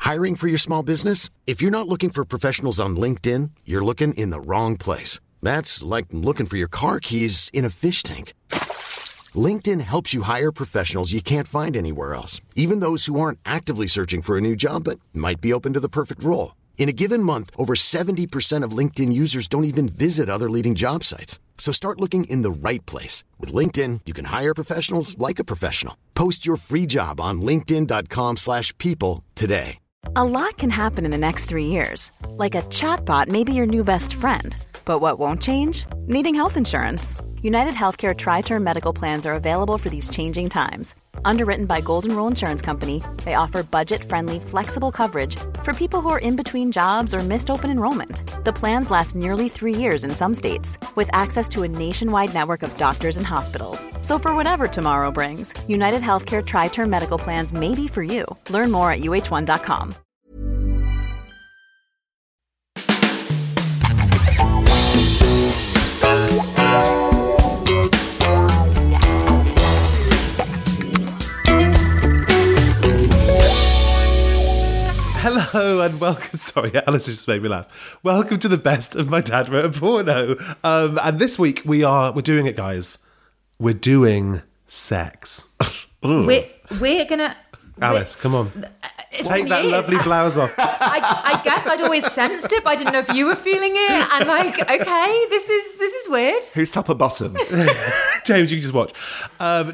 Hiring for your small business? If you're not looking for professionals on LinkedIn, you're looking in the wrong place. That's like looking for your car keys in a fish tank. LinkedIn helps you hire professionals you can't find anywhere else, even those who aren't actively searching for a new job but might be open to the perfect role. In a given month, over 70% of LinkedIn users don't even visit other leading job sites. So start looking in the right place. With LinkedIn, you can hire professionals like a professional. Post your free job on linkedin.com/people today. A lot can happen in the next 3 years. Like a chatbot may be your new best friend. But what won't change? Needing health insurance. United Healthcare Tri-Term Medical Plans are available for these changing times. Underwritten by Golden Rule Insurance Company, they offer budget-friendly, flexible coverage for people who are in between jobs or missed open enrollment. The plans last nearly 3 years in some states, with access to a nationwide network of doctors and hospitals. So for whatever tomorrow brings, United Healthcare Tri-Term Medical Plans may be for you. Learn more at uh1.com. Hello and welcome. Sorry, Alice just made me laugh. Welcome to the best of My Dad Wrote a Porno. And this week we're doing it, guys. We're doing sex. We're gonna. Alice, come on. Take that lovely blouse off. I guess I'd always sensed it, but I didn't know if you were feeling it. And okay, this is weird. Who's top or bottom? James, you can just watch. God!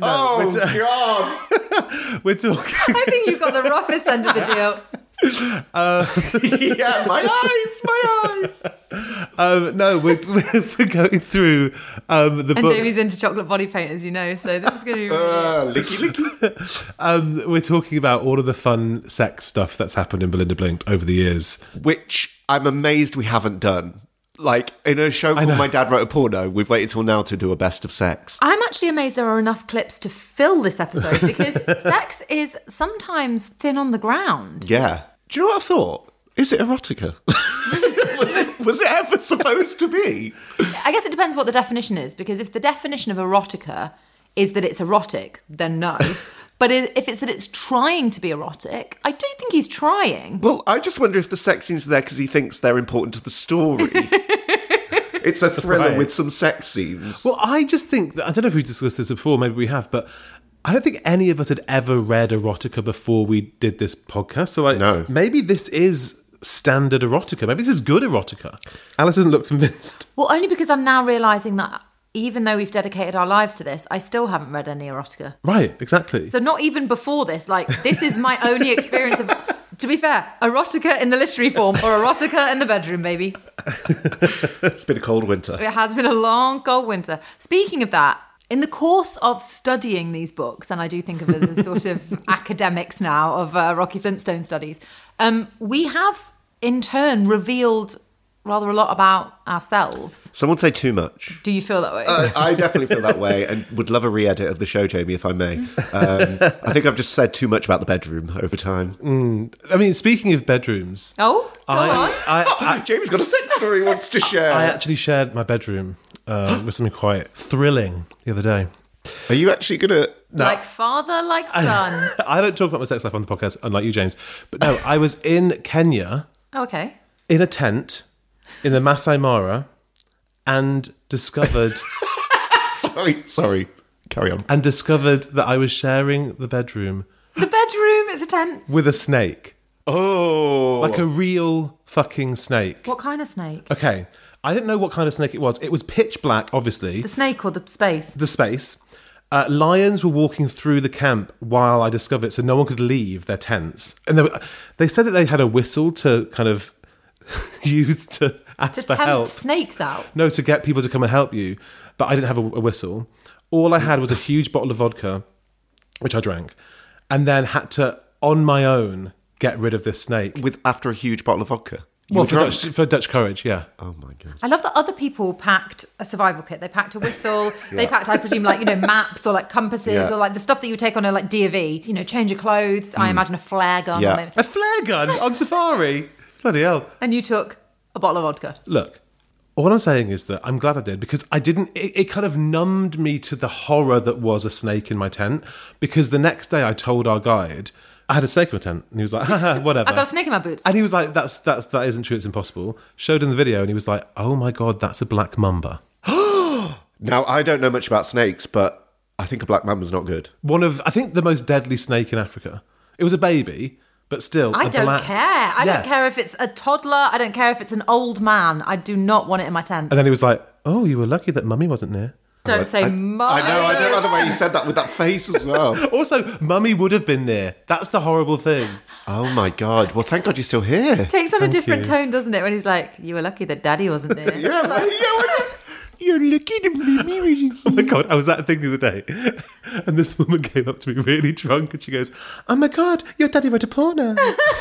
We're talking. I think you got the roughest end of the deal. Yeah, my eyes. No, we're going through the book. And Jamie's into chocolate body paint, as you know, so this is going to be licky. We're talking about all of the fun sex stuff that's happened in Belinda Blinked over the years. Which I'm amazed we haven't done. Like, in a show called My Dad Wrote a Porno, we've waited till now to do a best of sex. I'm actually amazed there are enough clips to fill this episode, because sex is sometimes thin on the ground. Yeah. Do you know what I thought? Is it erotica? was it ever supposed to be? I guess it depends what the definition is, because if the definition of erotica is that it's erotic, then no. But if it's that it's trying to be erotic, I do think he's trying. Well, I just wonder if the sex scenes are there because he thinks they're important to the story. It's a thriller with some sex scenes. Well, I just think that, I don't know if we've discussed this before, maybe we have, but I don't think any of us had ever read erotica before we did this podcast. So no. Maybe this is standard erotica. Maybe this is good erotica. Alice doesn't look convinced. Well, only because I'm now realising that even though we've dedicated our lives to this, I still haven't read any erotica. Right, exactly. So not even before this, this is my only experience of, to be fair, erotica in the literary form or erotica in the bedroom, baby. It's been a cold winter. It has been a long, cold winter. Speaking of that, in the course of studying these books, and I do think of us as sort of academics now of Rocky Flintstone studies, we have in turn revealed rather a lot about ourselves. Some would say too much. Do you feel that way? I definitely feel that way, and would love a re-edit of the show, Jamie, if I may. I think I've just said too much about the bedroom over time. I mean, speaking of bedrooms... Oh, go on. Jamie's got a sex story he wants to share. I actually shared my bedroom with something quite thrilling the other day. Are you actually going to... No. Like father, like son. I don't talk about my sex life on the podcast, unlike you, James. But no, I was in Kenya... Okay. In a tent... in the Masai Mara, and discovered... Sorry. Carry on. And discovered that I was sharing the bedroom... The bedroom is a tent? ...with a snake. Oh. Like a real fucking snake. What kind of snake? Okay. I didn't know what kind of snake it was. It was pitch black, obviously. The snake or the space? The space. Lions were walking through the camp while I discovered it, so no one could leave their tents. And they said that they had a whistle to kind of... used to ask for help. To tempt snakes out? No, to get people to come and help you. But I didn't have a whistle. All I had was a huge bottle of vodka, which I drank, and then had to, on my own, get rid of this snake. After a huge bottle of vodka? Well, for Dutch courage, yeah. Oh my God. I love that other people packed a survival kit. They packed a whistle. They packed, I presume, maps or compasses or the stuff that you would take on a D&V. Change your clothes. I imagine a flare gun. Yeah. A flare gun on safari? Bloody hell. And you took a bottle of vodka. Look, all I'm saying is that I'm glad I did, because I didn't... It kind of numbed me to the horror that was a snake in my tent, because the next day I told our guide, I had a snake in my tent. And he was like, haha, whatever. I got a snake in my boots. And he was like, that isn't true, it's impossible. Showed him the video and he was like, oh my God, that's a black mamba. Now, I don't know much about snakes, but I think a black mamba's not good. One of, I think, the most deadly snake in Africa. It was a baby, but still. I don't care. I don't care if it's a toddler. I don't care if it's an old man. I do not want it in my tent. And then he was like, oh, you were lucky that mummy wasn't near. Don't say mummy. I know, I don't know the way you said that with that face as well. Also, mummy would have been near. That's the horrible thing. Oh my God. Well, thank God you're still here. Takes on a different you. tone, doesn't it? When he's like, you were lucky that daddy wasn't there. You're lucky to meet me. Oh my God, I was at a thing the other day and this woman came up to me really drunk and she goes, oh my God, your daddy wrote a porno.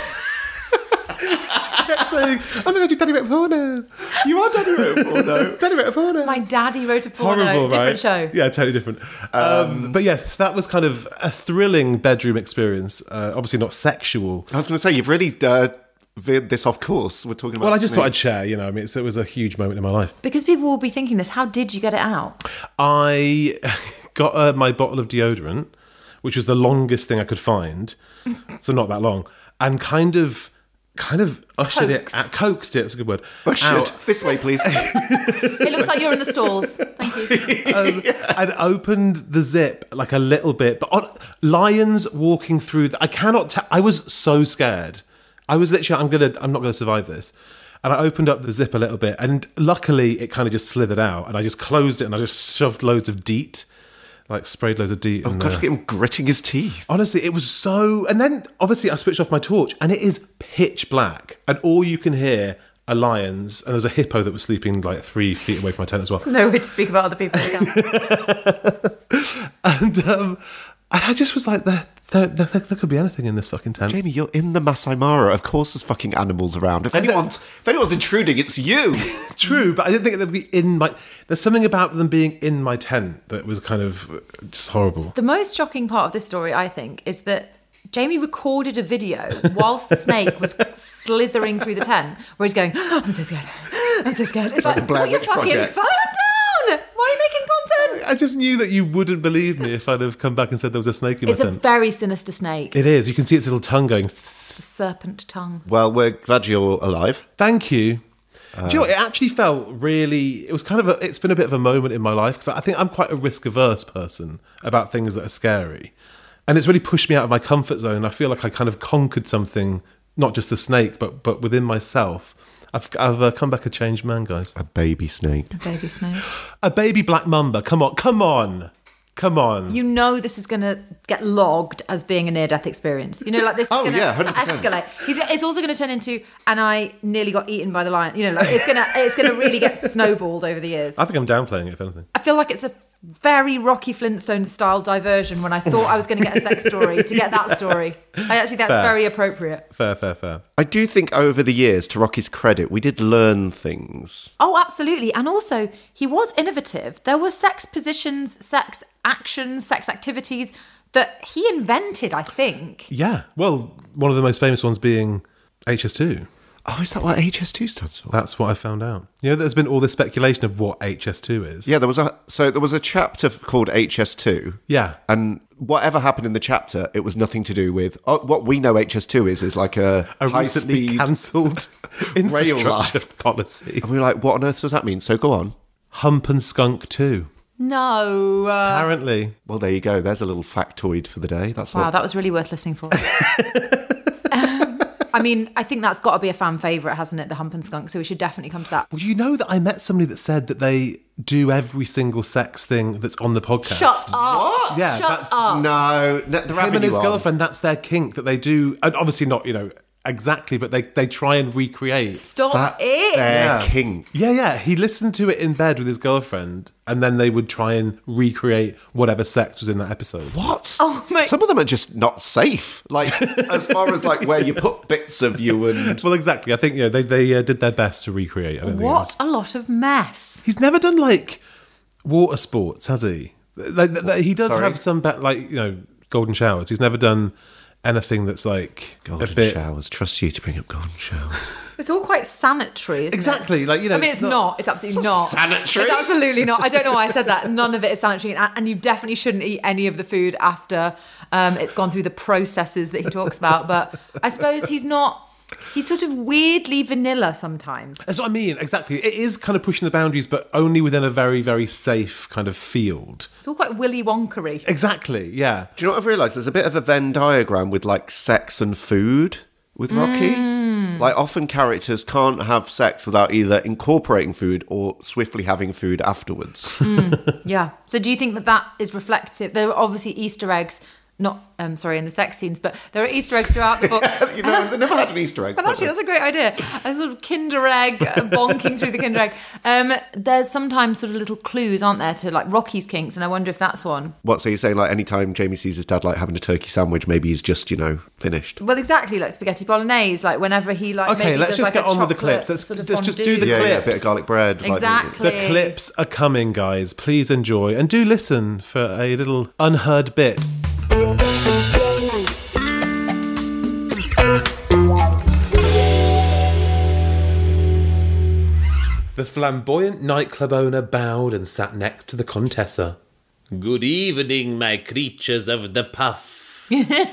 She kept saying, oh my God, your daddy wrote a porno. You are Daddy wrote a porno. Daddy wrote a porno. My daddy wrote a porno. Horrible, Different right? show. Yeah, totally different. But yes, that was kind of a thrilling bedroom experience. Obviously not sexual. I was going to say, you've really veered this off course. We're talking about Well, I just thought I'd snakes. share, you know, I mean, it was a huge moment in my life. Because people will be thinking this. How did you get it out? I got my bottle of deodorant, which was the longest thing I could find, so not that long, and kind of ushered coaxed it, that's a good word. Ushered. This way, please. It looks like you're in the stalls. Thank you. And opened the zip like a little bit, but lions walking through. I cannot tell. I was so scared. I was literally, I'm not gonna survive this. And I opened up the zip a little bit, and luckily it kind of just slithered out, and I just closed it, and I just shoved loads of DEET, like sprayed loads of DEET. Oh, God, look at him gritting his teeth. Honestly, it was so... And then, obviously, I switched off my torch, and it is pitch black, and all you can hear are lions, and there was a hippo that was sleeping like 3 feet away from my tent as well. There's no way to speak about other people again. And I just was like, there could be anything in this fucking tent. Jamie, you're in the Masai Mara. Of course there's fucking animals around. If anyone's intruding, it's you. True, but I didn't think they'd be in my... There's something about them being in my tent that was kind of just horrible. The most shocking part of this story, I think, is that Jamie recorded a video whilst the snake was slithering through the tent, where he's going, oh, I'm so scared. I'm so scared. It's like, the Blair put your Witch fucking Project. phone down. Why are you making content? I just knew that you wouldn't believe me if I'd have come back and said there was a snake in my It's a tent. very sinister snake. It is. You can see its little tongue going... The serpent tongue. Well, we're glad you're alive. Thank you. Do you know what? It actually felt really... It was kind of it's been a bit of a moment in my life because I think I'm quite a risk-averse person about things that are scary. And it's really pushed me out of my comfort zone. And I feel like I kind of conquered something, not just the snake, but within myself. I've come back a changed man, guys. A baby snake. A baby snake. A baby black mamba. Come on. You know this is going to get logged as being a near-death experience. You know, like this is going to 100%. escalate. It's also going to turn into, and I nearly got eaten by the lion. You know, like it's going to really get snowballed over the years. I think I'm downplaying it, if anything. I feel like it's a very Rocky Flintstone style diversion when I thought I was going to get a sex story to get that story. I actually think that's Fair. very appropriate. Fair. I do think over the years, to Rocky's credit, we did learn things. Oh, absolutely. And also, he was innovative. There were sex positions, sex actions, sex activities that he invented, I think. Yeah. Well, one of the most famous ones being HS2. Oh, is that what HS2 stands for? That's what I found out. You know, there's been all this speculation of what HS2 is. Yeah, there was a chapter called HS2. Yeah. And whatever happened in the chapter, it was nothing to do with what we know HS2 is like a high recently speed cancelled infrastructure line. policy. And we were like, what on earth does that mean? So go on. Hump and Skunk 2. No. Apparently. Well, there you go. There's a little factoid for the day. That's Wow, what. that was really worth listening for. I mean, I think that's got to be a fan favourite, hasn't it? The Hump and Skunk. So we should definitely come to that. Well, you know that I met somebody that said that they do every single sex thing that's on the podcast. Shut up. What? Yeah, Shut that's- up. No, they're Him having and his you on. girlfriend, that's their kink that they do. And obviously not, exactly, but they try and recreate. Stop That's it. their Yeah. kink. Yeah. He listened to it in bed with his girlfriend, and then they would try and recreate whatever sex was in that episode. What? Oh, my- Some of them are just not safe. Like, as far as like where you put bits of you and... Well, exactly. I think they did their best to recreate. I don't think it was- What a lot of mess. He's never done like water sports, has he? He does Sorry? have some Golden Showers. He's never done anything that's like Golden a bit... showers. Trust you to bring up golden showers. It's all quite sanitary, isn't Exactly. it? Like, you know, I mean, it's not. It's absolutely not. sanitary. It's absolutely not. I don't know why I said that. None of it is sanitary. And you definitely shouldn't eat any of the food after it's gone through the processes that he talks about. But I suppose he's not... He's sort of weirdly vanilla sometimes. That's what I mean, exactly. It is kind of pushing the boundaries, but only within a very, very safe kind of field. It's all quite Willy Wonkery. Exactly, yeah. Do you know what I've realised? There's a bit of a Venn diagram with like sex and food with Rocky. Like often characters can't have sex without either incorporating food or swiftly having food afterwards. Yeah. So do you think that is reflective? There are obviously Easter eggs. Not, in the sex scenes, but there are Easter eggs throughout the books. You know, they never had an Easter egg. But actually, that's a great idea. A sort of Kinder egg, bonking through the Kinder egg. There's sometimes sort of little clues, aren't there, to like Rocky's kinks, and I wonder if that's one. What, so you're saying like anytime Jamie sees his dad like having a turkey sandwich, maybe he's just, finished? Well, exactly, like spaghetti bolognese, like whenever he like Okay, maybe let's does, just like, get a on with the chocolate clips. Let's sort of just do the fondue. Yeah, a clips. bit of garlic bread. Exactly. The clips are coming, guys. Please enjoy and do listen for a little unheard bit. The flamboyant nightclub owner bowed and sat next to the Contessa. Good evening, my creatures of the puff.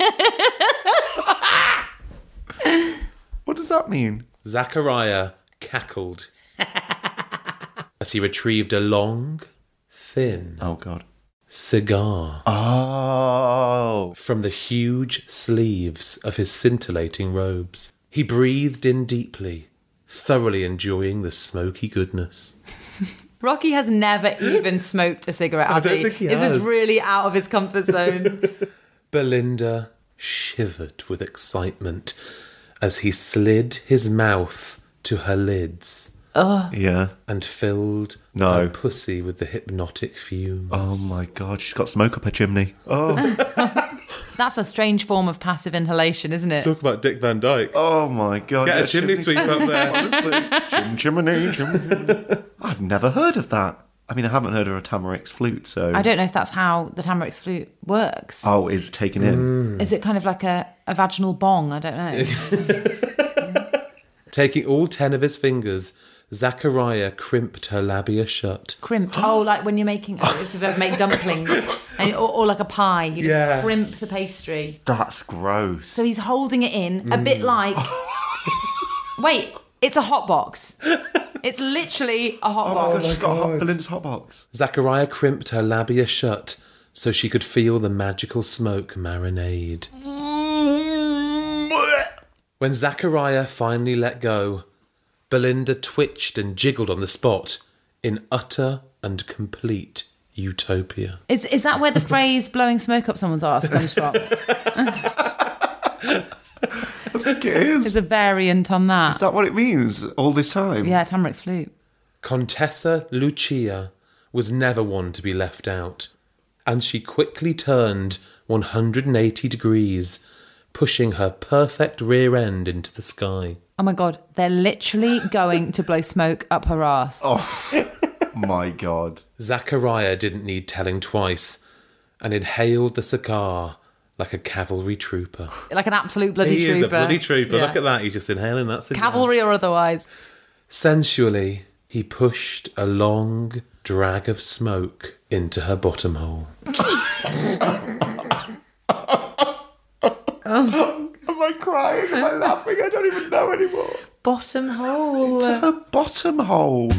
What does that mean? Zachariah cackled as he retrieved a long, thin Oh, God. cigar Oh. from the huge sleeves of his scintillating robes. He breathed in deeply, thoroughly enjoying the smoky goodness. Rocky has never even smoked a cigarette, has don't he? think he This has. is really out of his comfort zone. Belinda shivered with excitement as he slid his mouth to her lids Yeah. and filled No. her pussy with the hypnotic fumes. Oh, my God. She's got smoke up her chimney. Oh. That's a strange form of passive inhalation, isn't it? Talk about Dick Van Dyke. Oh, my God. Get Yeah, a chimney sweep up there. Honestly. Chimney. I've never heard of that. I mean, I haven't heard of a Tamarix flute, so... I don't know if that's how the Tamarix flute works. Oh, is taken in. Is it kind of like a vaginal bong? I don't know. Taking all 10 of his fingers, Zachariah crimped her labia shut. Crimped. Oh, like when you're making, if you've ever made dumplings, or like a pie, you just Yeah. crimp the pastry. That's gross. So he's holding it in, a bit like... Wait, it's a hot box. It's literally a hot Oh, my box. God, she's got a Belinda's hot box. Zachariah crimped her labia shut so she could feel the magical smoke marinade. When Zachariah finally let go, Belinda twitched and jiggled on the spot in utter and complete utopia. Is that where the phrase blowing smoke up someone's arse comes from? I think it is. There's a variant on that. Is that what it means all this time? Yeah, Tamarix flute. Contessa Lucia was never one to be left out, and she quickly turned 180 degrees, pushing her perfect rear end into the sky. Oh my God, they're literally going to blow smoke up her arse. Oh, my God. Zachariah didn't need telling twice, and inhaled the cigar like a cavalry trooper. Like an absolute bloody He trooper. is a bloody trooper. Yeah. Look at that. He's just inhaling that cigar. Cavalry or otherwise. Sensually, he pushed a long drag of smoke into her bottom hole. Am I crying? Am I laughing? I don't even know anymore. Bottom hole. Her bottom hole.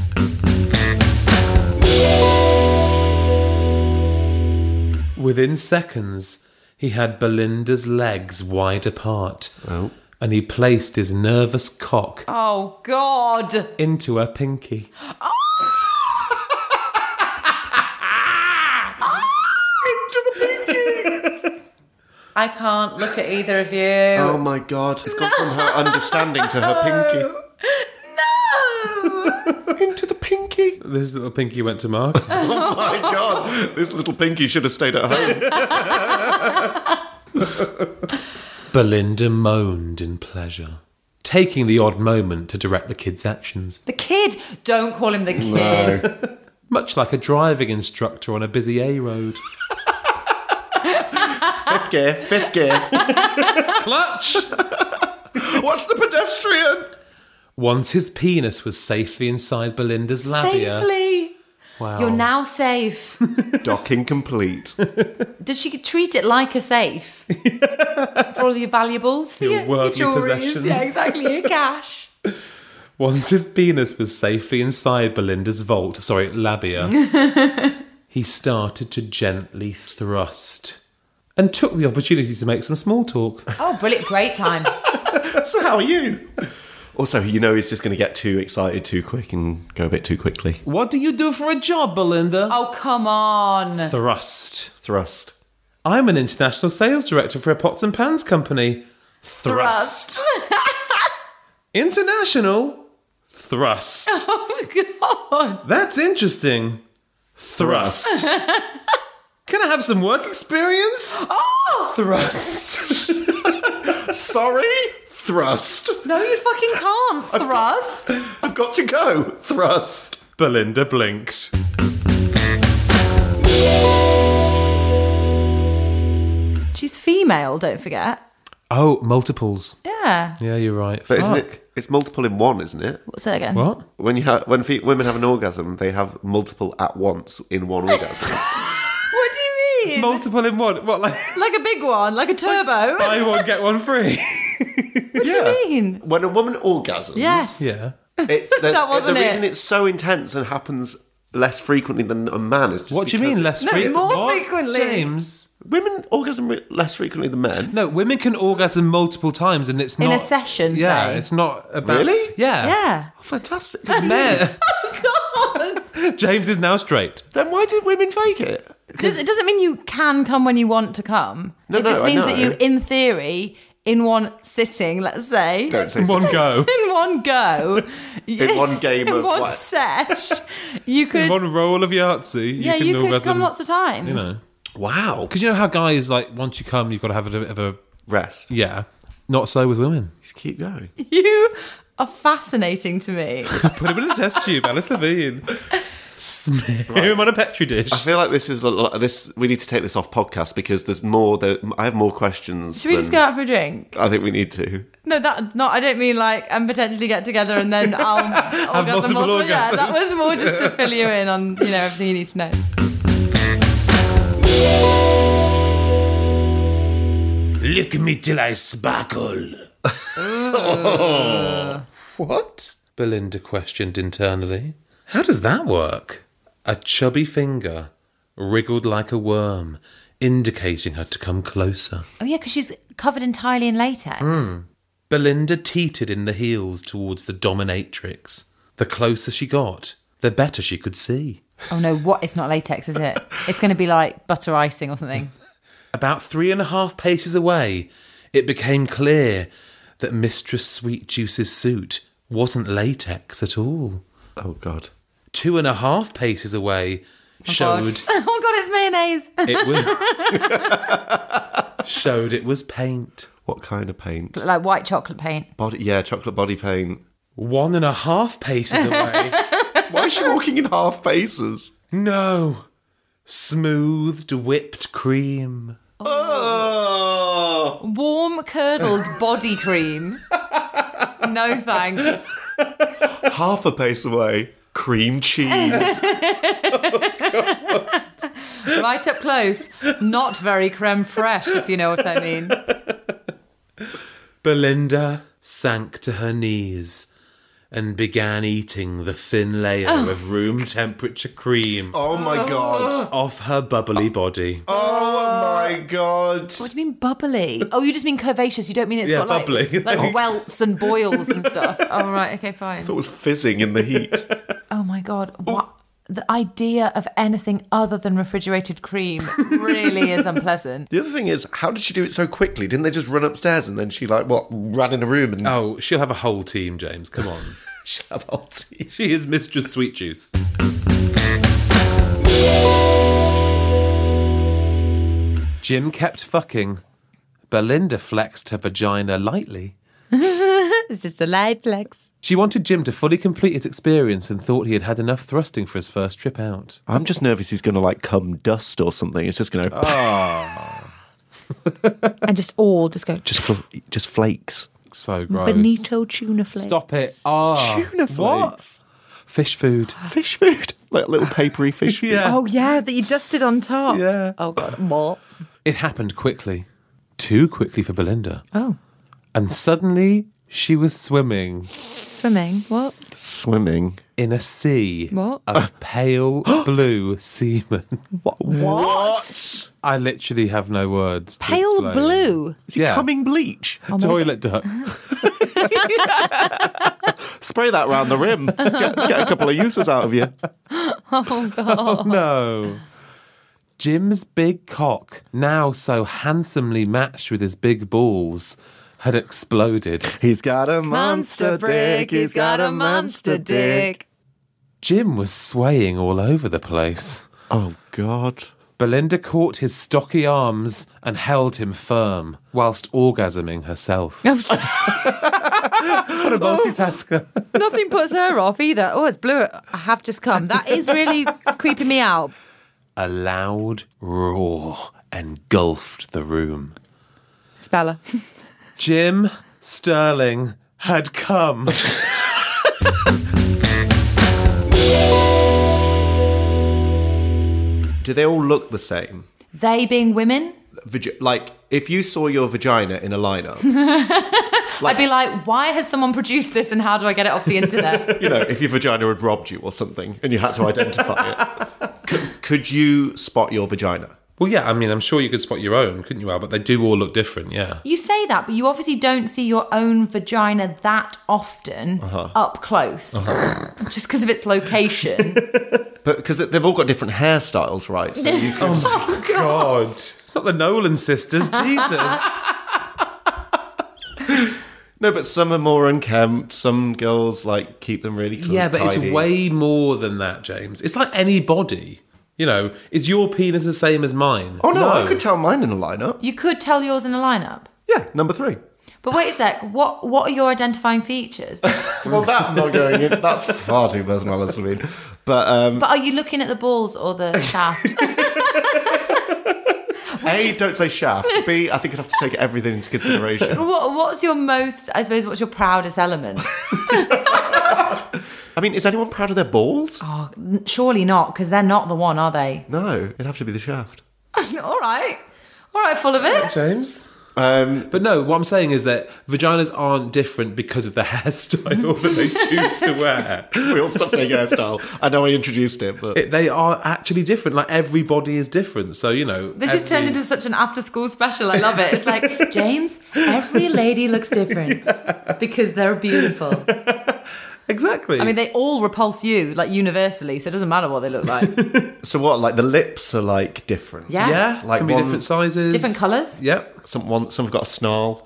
Within seconds, he had Belinda's legs wide apart, and he placed his nervous cock Oh God. into her pinky. I can't look at either of you. Oh, my God. It's gone from her understanding to her pinky. No. Into the pinky. This little pinky went to Mark. Oh, my God. This little pinky should have stayed at home. Belinda moaned in pleasure, taking the odd moment to direct the kid's actions. The kid. Don't call him the kid. Much like a driving instructor on a busy A road. Fifth gear. Clutch! What's the pedestrian? Once his penis was safely inside Belinda's labia. Safely. Wow. You're now safe. Docking complete. Does she treat it like a safe? For all your valuables? For Your worldly jewelries? possessions. Yeah, exactly. Your cash. Once his penis was safely inside Belinda's labia, he started to gently thrust and took the opportunity to make some small talk. Oh, brilliant. Great time. So how are you? Also, he's just going to get too excited too quick and go a bit too quickly. What do you do for a job, Belinda? Oh, come on. Thrust. Thrust. I'm an international sales director for a pots and pans company. Thrust. International. Thrust. Oh, God. That's interesting. Thrust. Can I have some work experience? Oh! Thrust. Sorry? Thrust. No, you fucking can't. Thrust. I've got to go. Thrust. Belinda blinked. She's female, don't forget. Oh, multiples. Yeah. Yeah, you're right. But isn't Fuck. it? It's multiple in one, isn't it? Say that again. What? When women have an orgasm, they have multiple at once in one orgasm. What do you mean? Multiple in one? What, like Like a big one, like a turbo. buy one, get one free? What do you mean? When a woman orgasms, Yes. Yeah. That wasn't the reason it. it's so intense and happens less frequently than a man is just What do you because mean less No, frequently? more frequently. James? women orgasm less frequently than men. No, women can orgasm multiple times and it's In not... a session, Yeah, say. it's not about... Really? Yeah. Yeah. Oh, fantastic. Men. God. James is now straight. Then why did women fake it? It doesn't mean you can come when you want to come. No, it just no, I means that you, know. in theory, in one sitting, let's say, Don't say In one go. in one go, In one game in of one what? sesh, you could, In one roll of Yahtzee, you could orgasm, come lots of times. You know. Wow. Because you know how guys, like, once you come, you've got to have a bit of a... Rest. Yeah. Not so with women. Just keep going. You are fascinating to me. Put him in a test tube, Alice Levine. Smear him on a Petri dish. I feel like this is this. We need to take this off podcast because there's more. I have more questions. Should we just go out for a drink? I think we need to. No, that not. I don't mean like and potentially get together and then I'll orgasm multiple Yeah, orgasms. that was more just to fill you in on everything you need to know. Lick me till I sparkle. What? Belinda questioned internally. How does that work? A chubby finger wriggled like a worm, indicating her to come closer. Oh yeah, because she's covered entirely in latex. Belinda teetered in the heels towards the dominatrix. The closer she got, the better she could see. Oh no, what? It's not latex, is it? It's going to be like butter icing or something. About 3.5 paces away, it became clear that Mistress Sweet Juice's suit wasn't latex at all. Oh God. 2.5 paces away showed Oh god, it's mayonnaise. it was paint. What kind of paint? Like white chocolate paint. Chocolate body paint. 1.5 paces away. Why is she walking in half paces? No. Smoothed whipped cream. Oh. Warm curdled body cream. No thanks. Half a pace away. Cream cheese. Right up close. Not very creme fraiche, if you know what I mean. Belinda sank to her knees and began eating the thin layer of room temperature cream Oh my God. off her bubbly body. Oh my God. What do you mean bubbly? Oh, you just mean curvaceous. You don't mean it's Yeah, got like, bubbly. like welts and boils and stuff. Oh, right. Okay, fine. It was fizzing in the heat. Oh, my God. What? The idea of anything other than refrigerated cream really is unpleasant. The other thing is, how did she do it so quickly? Didn't they just run upstairs and then she ran in a room and Oh, she'll have a whole team, James. Come on. she'll have a whole tea? She is Mistress Sweet Juice. Jim kept fucking. Belinda flexed her vagina lightly. It's just a light flex. She wanted Jim to fully complete his experience and thought he had had enough thrusting for his first trip out. I'm just nervous he's going to come dust or something. It's just going to... And just go. Just flakes. So gross. Bonito tuna flakes. Stop it. Oh, Tuna flakes. What? Fish food. Fish food. Like little papery fish food. Yeah. Oh, yeah, that you dusted on top. Yeah. Oh, God. What? It happened quickly. Too quickly for Belinda. Oh, And suddenly she was swimming swimming. What? Swimming. in a sea What? of pale blue semen. What? I literally have no words. to Pale explain. blue? Is he coming bleach? Toilet duck. Spray that round the rim. Get a couple of uses out of you. Oh, God. No. Jim's big cock, now so handsomely matched with his big balls, had exploded. He's got a monster dick. He's got a monster dick. Jim was swaying all over the place. Oh, God. Belinda caught his stocky arms and held him firm, whilst orgasming herself. What a multitasker. Nothing puts her off either. Oh, it's blue. I have just come. That is really creeping me out. A loud roar engulfed the room. It's Bella. Jim Sterling had come. Do they all look the same? They being women? Like, if you saw your vagina in a lineup, I'd be like, why has someone produced this and how do I get it off the internet? you know, if your vagina had robbed you or something and you had to identify it, could you spot your vagina? Well, yeah, I mean, I'm sure you could spot your own, couldn't you, Al? But they do all look different, yeah. You say that, but you obviously don't see your own vagina that often up close. Just because of its location. But because they've all got different hairstyles, right? So you can. Oh, God. It's not the Nolan sisters, Jesus. No, but some are more unkempt. Some girls like keep them really clean. Yeah, but tidy. it's way more than that, James. It's like any body. You know, is your penis the same as mine? Oh no, I could tell mine in a lineup. You could tell yours in a lineup. Yeah, number 3. But wait a sec, what are your identifying features? Well, that I'm not going in. That's far too personal, I mean. But But are you looking at the balls or the shaft? A, don't say shaft. B, I think I'd have to take everything into consideration. What's your most, I suppose, what's your proudest element? I mean, is anyone proud of their balls? Oh, surely not, because they're not the one, are they? No, it'd have to be the shaft. All right, full of it. James? But no, what I'm saying is that vaginas aren't different because of the hairstyle that they choose to wear. We all stop saying hairstyle. I know I introduced it, but... They are actually different. Like, every body is different. So, you know... This has turned into such an after-school special. I love it. It's like, James, every lady looks different because they're beautiful. Exactly. I mean, they all repulse you, like, universally, so it doesn't matter what they look like. So what, like the lips are like different? Yeah. Yeah, Like can be one- different sizes. Different colours. Yep. Some have got a snarl.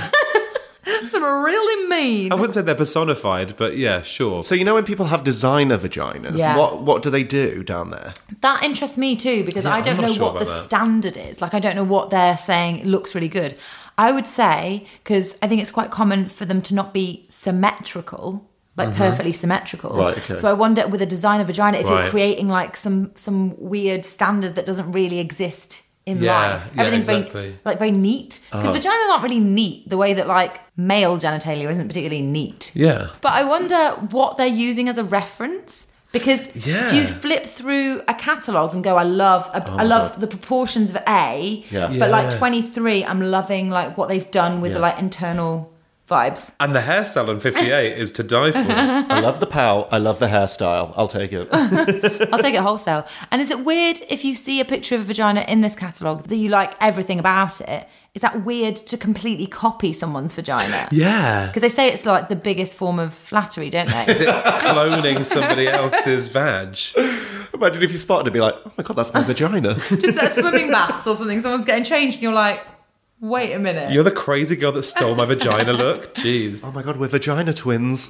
Some are really mean. I wouldn't say they're personified, but yeah, sure. So you know when people have designer vaginas, Yeah. what do they do down there? That interests me too, because I don't I'm not know sure what the about that. standard is. Like, I don't know what they're saying looks really good. I would say, because I think it's quite common for them to not be symmetrical, like perfectly symmetrical. Right, okay. So I wonder with a designer vagina, if you're Right. creating like some weird standard that doesn't really exist in Yeah, life. yeah, Everything's exactly. very neat. Because vaginas aren't really neat the way that like male genitalia isn't particularly neat. Yeah. But I wonder what they're using as a reference. Because Yeah. do you flip through a catalogue and go, I love the proportions of A, Yeah. but like Yeah. 23, I'm loving like what they've done with the like internal vibes. And the hairstyle on 58 is to die for. I love the pow. I love the hairstyle. I'll take it. I'll take it wholesale. And is it weird if you see a picture of a vagina in this catalogue that you like everything about it? Is that weird to completely copy someone's vagina? Yeah. Because they say it's like the biggest form of flattery, don't they? Is it cloning somebody else's vag? Imagine if you spotted it, be like, oh my God, that's my vagina. Just at swimming baths or something, someone's getting changed and you're like, wait a minute. You're the crazy girl that stole my vagina look. Jeez. Oh my God, we're vagina twins.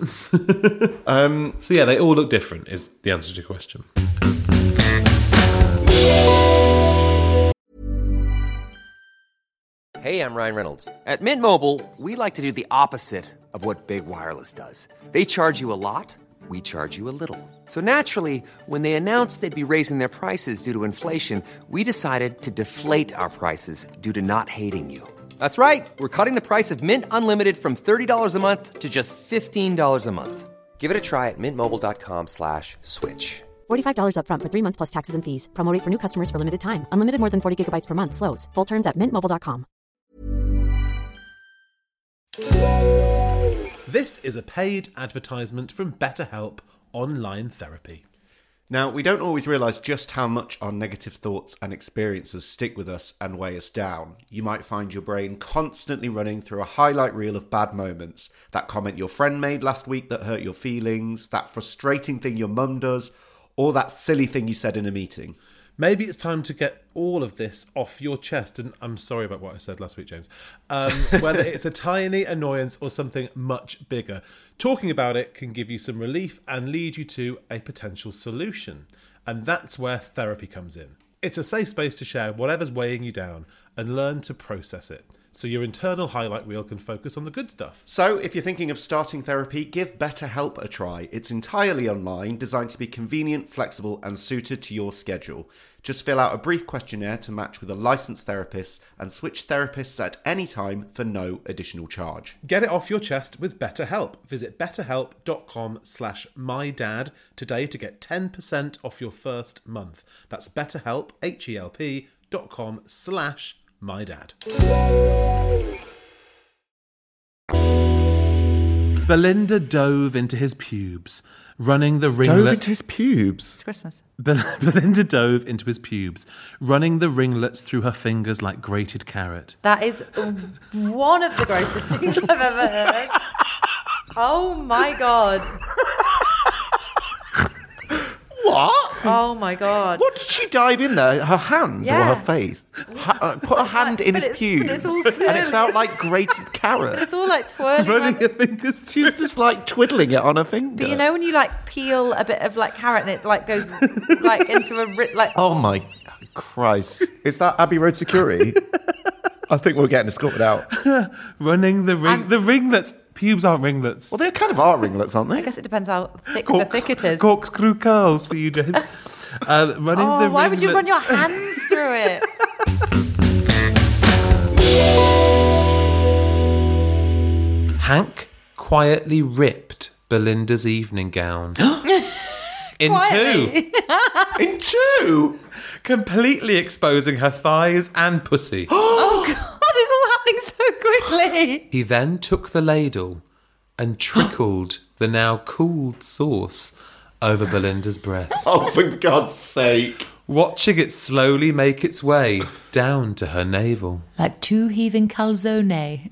So yeah, they all look different is the answer to your question. Hey, I'm Ryan Reynolds. At Mint Mobile, we like to do the opposite of what Big Wireless does. They charge you a lot, we charge you a little. So naturally, when they announced they'd be raising their prices due to inflation, we decided to deflate our prices due to not hating you. That's right. We're cutting the price of Mint Unlimited from $30 a month to just $15 a month. Give it a try at mintmobile.com/switch. $45 up front for 3 months plus taxes and fees. Promo rate for new customers for limited time. Unlimited more than 40 gigabytes per month. Slows full terms at mintmobile.com. This is a paid advertisement from BetterHelp Online Therapy. Now, we don't always realise just how much our negative thoughts and experiences stick with us and weigh us down. You might find your brain constantly running through a highlight reel of bad moments. That comment your friend made last week that hurt your feelings, that frustrating thing your mum does, or that silly thing you said in a meeting. Maybe it's time to get all of this off your chest. And I'm sorry about what I said last week, James. Whether it's a tiny annoyance or something much bigger, talking about it can give you some relief and lead you to a potential solution. And that's where therapy comes in. It's a safe space to share whatever's weighing you down and learn to process it, so your internal highlight reel can focus on the good stuff. So, if you're thinking of starting therapy, give BetterHelp a try. It's entirely online, designed to be convenient, flexible, and suited to your schedule. Just fill out a brief questionnaire to match with a licensed therapist and switch therapists at any time for no additional charge. Get it off your chest with BetterHelp. Visit betterhelp.com/mydad today to get 10% off your first month. That's BetterHelp, HELP.com/mydad. Belinda dove into his pubes, running the ringlet... Dove into his pubes? It's Christmas. Belinda dove into his pubes, running the ringlets through her fingers like grated carrot. That is one of the grossest things I've ever heard. Oh my God. What? Oh my God. What did she dive in there? Her hand or her face? Put her hand in his pubes. But it's all and it felt like grated carrot. It's all like twirling. Running her fingers. She's just like twiddling it on her finger. But you know when you like peel a bit of like carrot and it like goes like into a like. Oh my Christ! Is that Abbey Road Security? I think we're getting escorted out. Running the ringlets. Pubes aren't ringlets. Well, they kind of are ringlets, aren't they? I guess it depends how thick it is. Corkscrew curls for you, James. Why would you run your hands through it? Hank quietly ripped Belinda's evening gown. In Quietly. two. In two? Completely exposing her thighs and pussy. Oh God, it's all happening so quickly. He then took the ladle and trickled the now cooled sauce over Belinda's breast. Oh, for God's sake. Watching it slowly make its way down to her navel. Like two heaving calzone.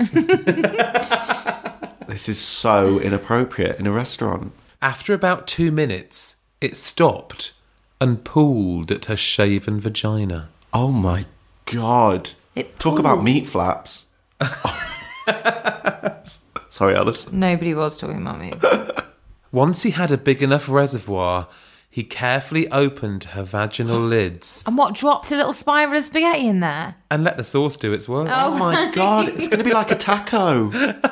This is so inappropriate in a restaurant. After about 2 minutes, it stopped and pulled at her shaven vagina. Oh my God. Talk about meat flaps. Sorry, Alice. Nobody was talking about me. Once he had a big enough reservoir, he carefully opened her vaginal lids And what, dropped a little spiral of spaghetti in there? and let the sauce do its work. Oh my God, it's going to be like a taco.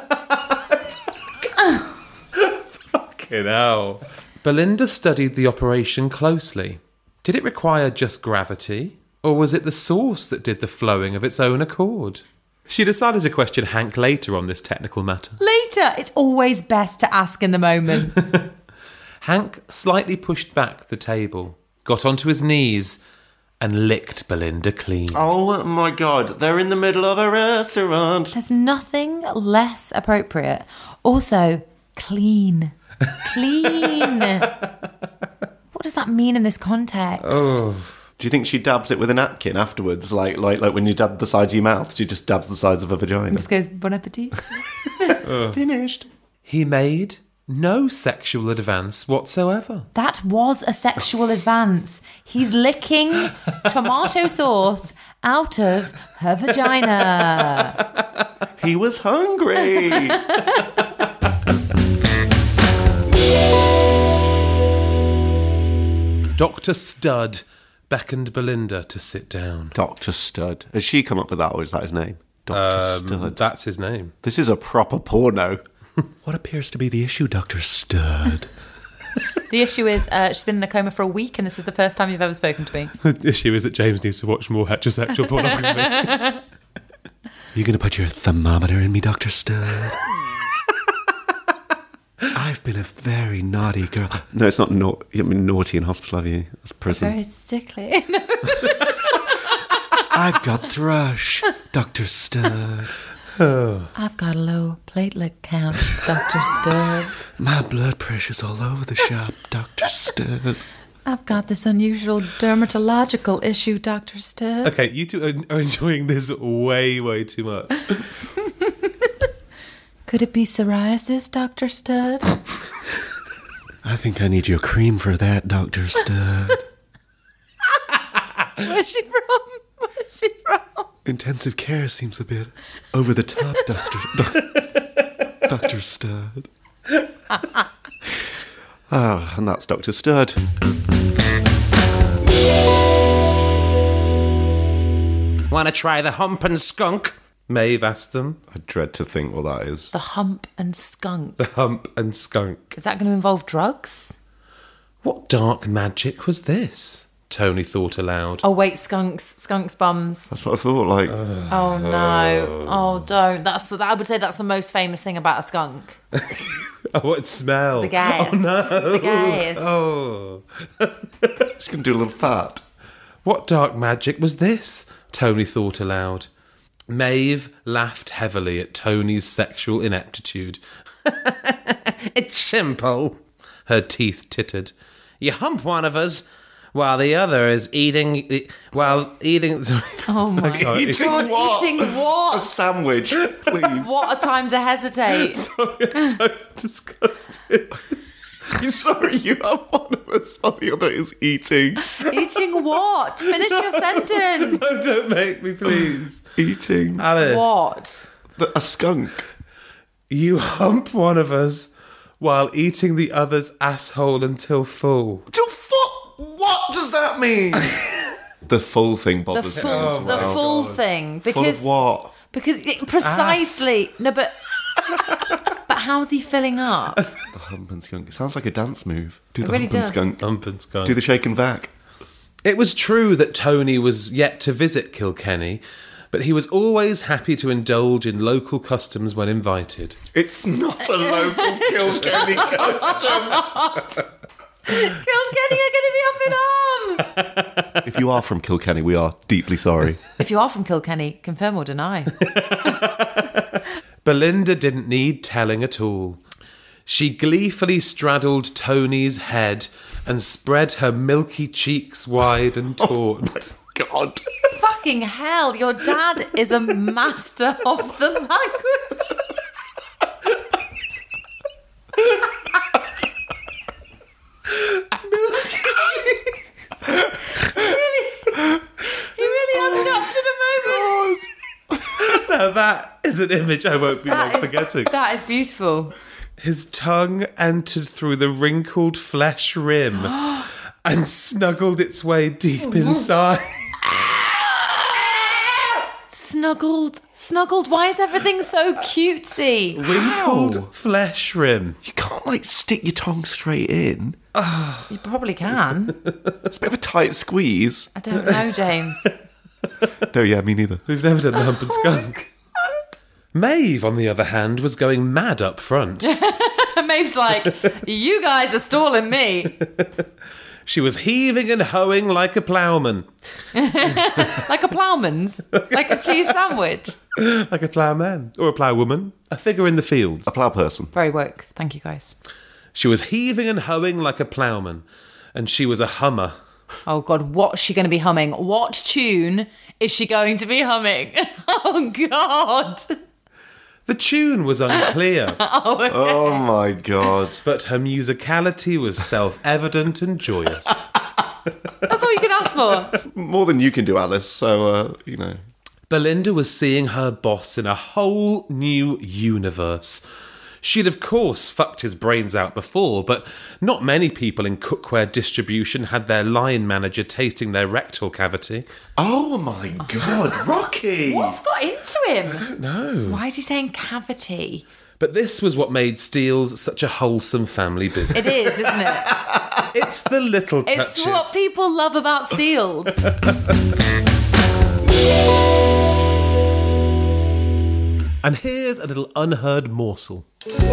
Fucking hell. Belinda studied the operation closely. Did it require just gravity, or was it the sauce that did the flowing of its own accord? She decided to question Hank later on this technical matter. Later, it's always best to ask in the moment. Hank slightly pushed back the table, got onto his knees, and licked Belinda clean. Oh my God, they're in the middle of a restaurant. There's nothing less appropriate. Also, clean. Clean. What does that mean in this context? Oh. Do you think she dabs it with a napkin afterwards? Like when you dab the sides of your mouth, she just dabs the sides of her vagina. And just goes, bon appetit. Finished. He made no sexual advance whatsoever. That was a sexual advance. He's licking tomato sauce out of her vagina. He was hungry. Dr. Stud beckoned Belinda to sit down. Dr. Stud. Has she come up with that, or is that his name? Dr. Stud. That's his name. This is a proper porno. What appears to be the issue, Dr. Stud? The issue is she's been in a coma for a week and this is the first time you've ever spoken to me. The issue is that James needs to watch more heterosexual pornography. You gonna put your thermometer in me, Dr. Stud? I've been a very naughty girl. No, it's not naughty. You've been naughty in hospital, have you? That's prison. Very sickly. I've got thrush, Dr. Stud. I've got a low platelet count, Dr. Stud. My blood pressure's all over the shop, Dr. Stud. I've got this unusual dermatological issue, Dr. Stud. Okay, you two are enjoying this way, way too much. Could it be psoriasis, Dr. Stud? I think I need your cream for that, Dr. Stud. Where's she from? Where's she from? Intensive care seems a bit over the top, Dr. Stud. Oh, and that's Dr. Stud. Want to try the hump and skunk? Maeve asked them. I dread to think what that is. The hump and skunk. The hump and skunk. Is that going to involve drugs? What dark magic was this? Tony thought aloud. Oh, wait, skunks bums. That's what I thought, like... Oh, no. Oh, don't. I would say that's the most famous thing about a skunk. Oh, what smell. The gas. Oh, no. The gas. Oh. Just going to do a little fart. What dark magic was this? Tony thought aloud. Maeve laughed heavily at Tony's sexual ineptitude. It's simple, her teeth tittered. You hump one of us while the other is eating... Oh, my God. Eating what? Eating what? A sandwich, please. What a time to hesitate. Sorry, I'm so disgusted. Sorry, you have one of us while the other is eating. Eating what? Finish your sentence. No, don't make me, please. Eating. Alice. What? A skunk. You hump one of us while eating the other's asshole until full. What does that mean? The full thing The bothers me. full thing. Full Because of what? precisely. No, but how's he filling up? The hump and skunk. It sounds like a dance move. Do the really hump and does. skunk. Hump and skunk. Do the shake and vac. It was true that Tony was yet to visit Kilkenny, but he was always happy to indulge in local customs when invited. It's not a local Kilkenny custom. Kilkenny are going to be up in arms. If you are from Kilkenny, we are deeply sorry. If you are from Kilkenny, confirm or deny. Belinda didn't need telling at all. She gleefully straddled Tony's head and spread her milky cheeks wide and taut. God. Fucking hell, your dad is a master of the language. He really has captured a moment. Now that is an image I won't be long forgetting. That is beautiful. His tongue entered through the wrinkled flesh rim and snuggled its way deep inside. Snuggled. Why is everything so cutesy? Wrinkled flesh rim. You can't, stick your tongue straight in. You probably can. It's a bit of a tight squeeze. I don't know, James. No, yeah, me neither. We've never done the hump and skunk. Maeve, on the other hand, was going mad up front. Maeve's like, you guys are stalling me. She was heaving and hoeing like a ploughman. Like a ploughman's? Like a cheese sandwich? Like a ploughman. Or a ploughwoman. A figure in the fields. A plough person. Very woke. Thank you, guys. She was heaving and hoeing like a ploughman. And she was a hummer. Oh, God, what's she going to be humming? What tune is she going to be humming? Oh, God. The tune was unclear, Oh, my God. but her musicality was self-evident and joyous. That's all you can ask for. More than you can do, Alice, so, Belinda was seeing her boss in a whole new universe. She'd of course fucked his brains out before, but not many people in cookware distribution had their line manager tasting their rectal cavity. Oh, my God, Rocky! What's got into him? I don't know. Why is he saying cavity? But this was what made Steele's such a wholesome family business. It is, isn't it? It's the little touches. It's what people love about Steele's. And here's a little unheard morsel.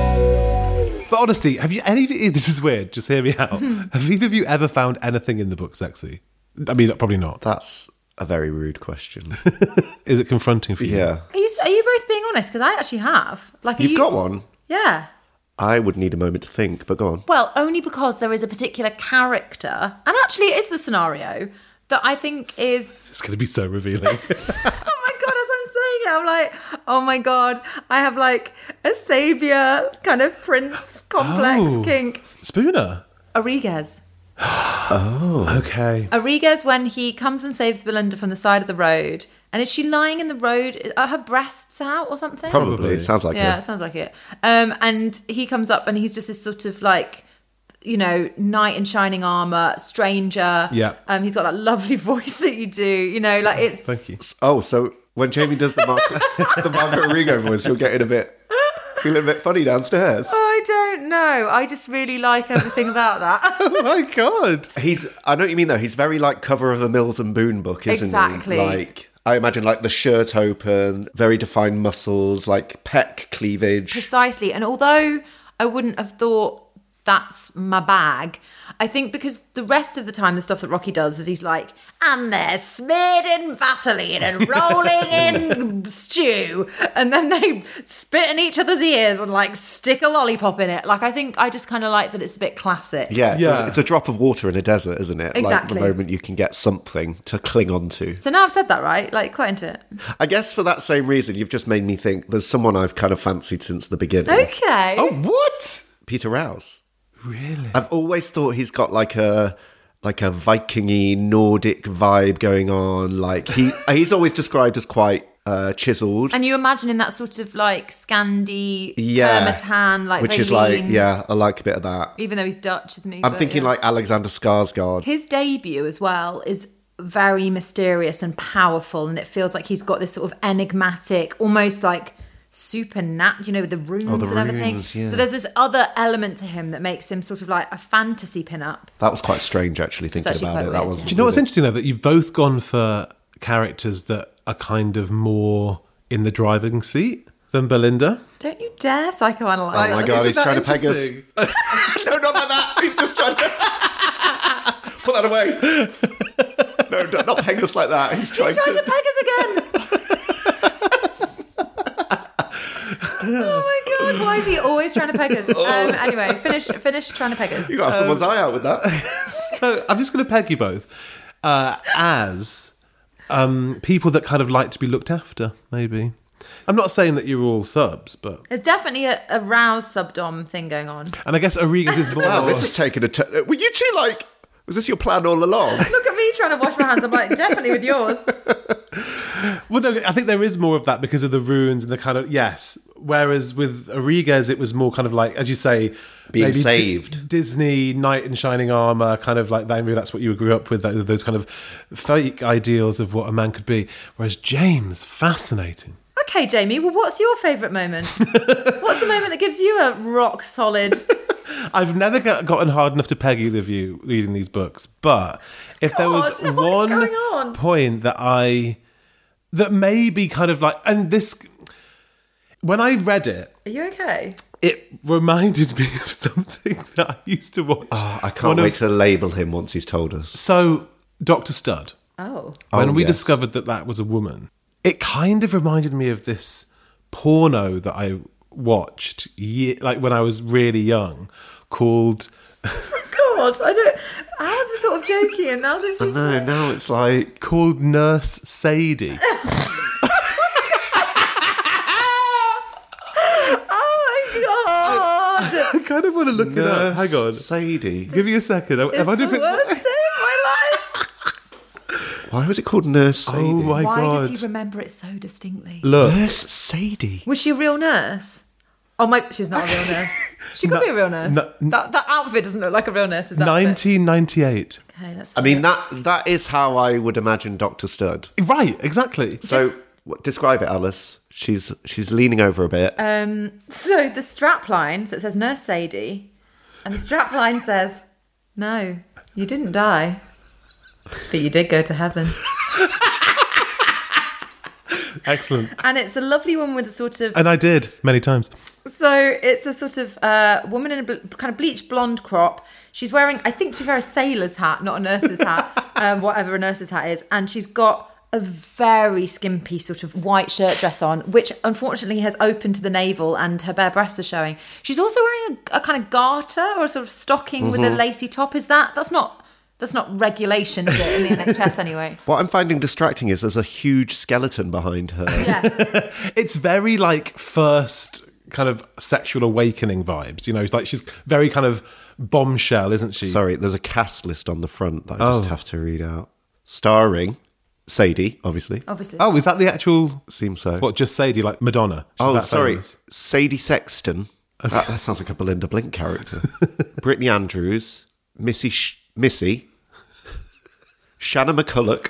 But honestly, have you this is weird, just hear me out. Have either of you ever found anything in the book sexy? I mean, probably not. That's a very rude question. Is it confronting for you? Yeah. Are you both being honest? Because I actually have. You've got one? Yeah. I would need a moment to think, but go on. Well, only because there is a particular character, and actually it is the scenario, that I think is... It's going to be so revealing. Oh my God, as I'm saying it, I'm like, oh my God, I have like a saviour kind of prince complex kink. Spooner? Arriguez. Okay. Arriguez, when he comes and saves Belinda from the side of the road, and is she lying in the road? Are her breasts out or something? Probably. It sounds like Yeah, it. it sounds like it. And he comes up and he's just this sort of like, you know, knight in shining armour, stranger. Yeah. He's got that lovely voice that you do, you know, like it's... Thank you. Oh, so when Jamie does the Margaret Arrigo voice, you're getting feeling a bit funny downstairs. I don't know. I just really like everything about that. Oh my God. I know what you mean though. He's very like cover of a Mills and Boon book, isn't Exactly. he? Like, I imagine like the shirt open, very defined muscles, like pec cleavage. Precisely. And although I wouldn't have thought that's my bag, I think because the rest of the time the stuff that Rocky does is he's like, and they're smeared in Vaseline and rolling in stew, and then they spit in each other's ears and like stick a lollipop in it. Like, I think I just kind of like that it's a bit classic. Yeah, it's a drop of water in a desert, isn't it? Exactly. Like the moment you can get something to cling on to. So now I've said that, right? Like, quite into it. I guess for that same reason, you've just made me think there's someone I've kind of fancied since the beginning. Okay. Oh, what? Peter Rouse. Really? I've always thought he's got like a Viking-y Nordic vibe going on. Like he's always described as quite chiseled. And you imagine in that sort of like Scandi, Yeah. permatan, like which very is like, lean, yeah, I like a bit of that. even though he's Dutch, isn't he? I'm But, thinking yeah. like Alexander Skarsgård. His debut as well is very mysterious and powerful, and it feels like he's got this sort of enigmatic, almost like supernatural, you know, with the runes and everything. runes, yeah. So there's this other element to him that makes him sort of like a fantasy pin-up. That was quite strange, actually, thinking actually about quite it. That weird, was. yeah. Do you know what's interesting though? That you've both gone for characters that are kind of more in the driving seat than Belinda. Don't you dare psychoanalyze Oh my us. God, Isn't he's that trying to peg us. interesting? No, not like that. He's just trying to put that away. No, not peg us like that. He's trying He's trying to to. peg us again. Oh my God, why is he always trying to peg us? Anyway, finish trying to peg us. You got to have someone's eye out with that. So I'm just going to peg you both as people that kind of like to be looked after, maybe. I'm not saying that you're all subs, but... There's definitely a rouse subdom thing going on. And I guess Arriguez is more... Wow, this is taking a turn. Were you two like? Was this your plan all along? Look at me trying to wash my hands. I'm like, definitely with yours. Well, no, I think there is more of that because of the runes and the kind of... Yes. Whereas with Arriguez, it was more kind of like, as you say... Being maybe saved. Disney, knight in shining armour, kind of like that. Maybe that's what you grew up with, those kind of fake ideals of what a man could be. Whereas James, fascinating. Okay, Jamie, well, what's your favourite moment? What's the moment that gives you a rock solid... I've never gotten hard enough to peg either of you reading these books, but if there was God, what is one going on? point that maybe kind of like, and this, when I read it, Are you okay? it reminded me of something that I used to watch. I can't wait to label him once he's told us. So, Dr. Stud, Oh. when we yes. discovered that was a woman, it kind of reminded me of this porno that I watched like when I was really young called God, I don't... Ours was sort of jokey and now this is... No, now it's like called Nurse Sadie. Oh my God! I kind of want to look it up. Hang on. Sadie. Give me a second. It's the worst day of my life. Why was it called Nurse Sadie? Oh my Why god. does he remember it so distinctly? Look. Nurse Sadie. Was she a real nurse? Oh my... She's not a real nurse. She could be a real nurse. That outfit doesn't look like a real nurse's outfit. 1998. Okay, let's... I mean, that is how I would imagine Dr. Stud. Right, exactly. So, describe it, Alice. She's leaning over a bit. So the strapline, so it says Nurse Sadie, and the strapline says, "No, you didn't die, but you did go to heaven." Excellent. And it's a lovely one with a sort of... And I did, many times. So it's a sort of woman in a kind of bleached blonde crop. She's wearing, I think to be fair, a sailor's hat, not a nurse's hat, whatever a nurse's hat is. And she's got a very skimpy sort of white shirt dress on, which unfortunately has opened to the navel and her bare breasts are showing. She's also wearing a kind of garter or a sort of stocking with a lacy top. That's not regulation, is it, in the NHS anyway? What I'm finding distracting is there's a huge skeleton behind her. Yes. It's very like first kind of sexual awakening vibes, you know, like she's very kind of bombshell, isn't she? Sorry, there's a cast list on the front that I just have to read out. Starring Sadie, obviously. Oh, is that the actual... Seems so. What, just Sadie, like Madonna? She's that sorry. famous? Sadie Sexton. That sounds like a Belinda Blink character. Brittany Andrews. Missy. Shanna McCulloch.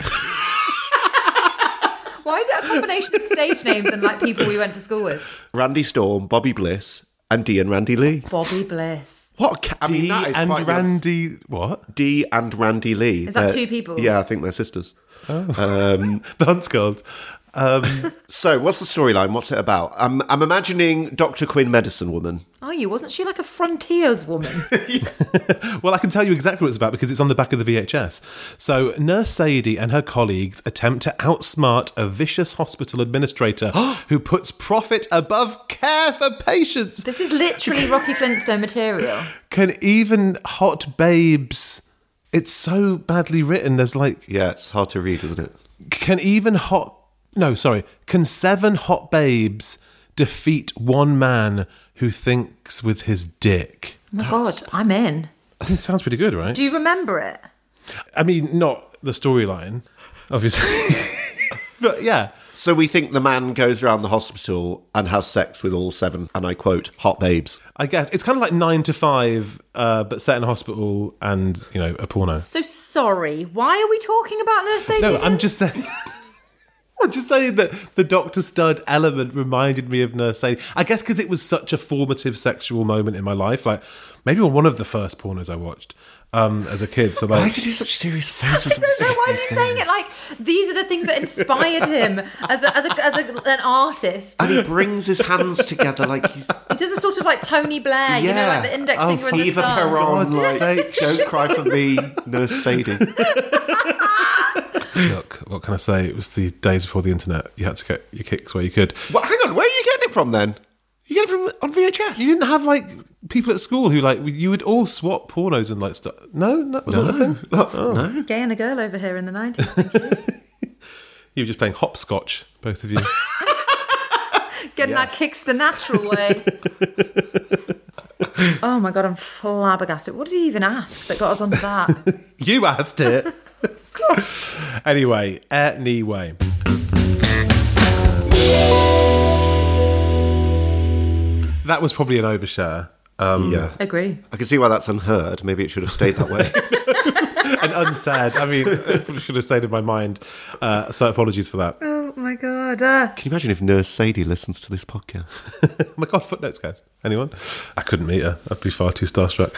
Why is it a combination of stage names and like people we went to school with? Randy Storm, Bobby Bliss, and Dee and Randy Lee. Bobby Bliss. What? Dee and Randy... What? Dee and Randy Lee. Is that two people? Yeah, I think they're sisters. The Hunts Girls. So, what's the storyline? What's it about? I'm imagining Dr. Quinn Medicine Woman. Are you? Wasn't she like a frontiers woman? Well, I can tell you exactly what it's about because it's on the back of the VHS. So, Nurse Sadie and her colleagues attempt to outsmart a vicious hospital administrator who puts profit above care for patients. This is literally Rocky Flintstone material. Can even hot babes... It's so badly written. There's like... Yeah, it's hard to read, isn't it? Can 7 hot babes defeat one man who thinks with his dick? Oh my God, I'm in. I mean, it sounds pretty good, right? Do you remember it? I mean, not the storyline, obviously. But yeah. So we think the man goes around the hospital and has sex with all 7, and I quote, hot babes. I guess. It's kind of like 9 to 5, but set in a hospital and, you know, a porno. So sorry, why are we talking about Nurse Sadie? No, I'm just saying... I'm just saying that the Dr. Stud element reminded me of Nurse Sadie. I guess because it was such a formative sexual moment in my life. Like, maybe one of the first pornos I watched as a kid. So, like, Why did he do such serious faces? I don't know. Why is he saying it like these are the things that inspired him as an artist? And he brings his hands together like he's... He does a sort of like Tony Blair, you know, like the index finger and the Eva thumb. Peron, like, don't cry for me, Nurse Sadie. Look, what can I say? It was the days before the internet. You had to get your kicks where you could. Well, hang on, where are you getting it from then? You get it from on VHS? You didn't have like people at school who like you would all swap pornos and like stuff. No, was that a thing? No. Gay and a girl over here in the 90s. Thank you. You were just playing hopscotch, both of you. Getting that kicks the natural way. Oh my God, I'm flabbergasted. What did he even ask that got us onto that? You asked it. Anyway. That was probably an overshare. Yeah. Agree. I can see why that's unheard. Maybe it should have stayed that way. And unsaid. I mean, it probably should have stayed in my mind. So apologies for that. Oh my God. Can you imagine if Nurse Sadie listens to this podcast? Oh my God, Footnotes guys. Anyone? I couldn't meet her. I'd be far too starstruck.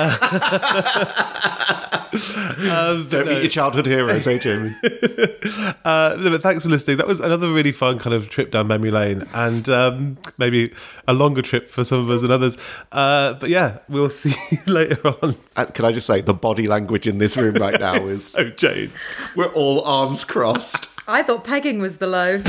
Don't meet your childhood heroes, eh, Jamie? No, but thanks for listening. That was another really fun kind of trip down memory lane, and maybe a longer trip for some of us than others. But yeah, we'll see you later on. Can I just say, the body language in this room right now is so changed. We're all arms crossed. I thought pegging was the low.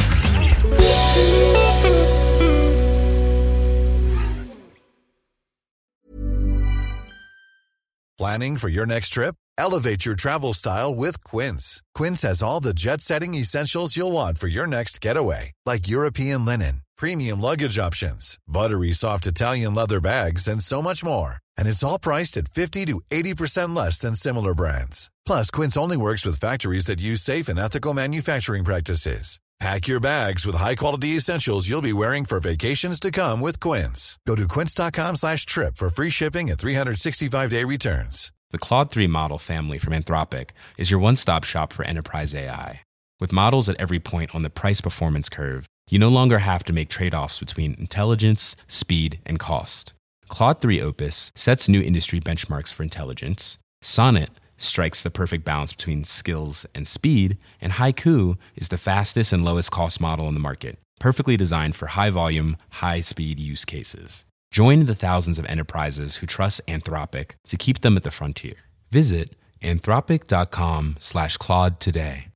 Planning for your next trip? Elevate your travel style with Quince. Quince has all the jet-setting essentials you'll want for your next getaway, like European linen, premium luggage options, buttery soft Italian leather bags, and so much more. And it's all priced at 50 to 80% less than similar brands. Plus, Quince only works with factories that use safe and ethical manufacturing practices. Pack your bags with high-quality essentials you'll be wearing for vacations to come with Quince. Go to quince.com/trip for free shipping and 365-day returns. The Claude 3 model family from Anthropic is your one-stop shop for enterprise AI. With models at every point on the price-performance curve, You no longer have to make trade-offs between intelligence, speed, and cost. Claude 3 Opus sets new industry benchmarks for intelligence. Sonnet strikes the perfect balance between skills and speed. And Haiku is the fastest and lowest cost model in the market, perfectly designed for high-volume, high-speed use cases. Join the thousands of enterprises who trust Anthropic to keep them at the frontier. Visit anthropic.com/Claude today.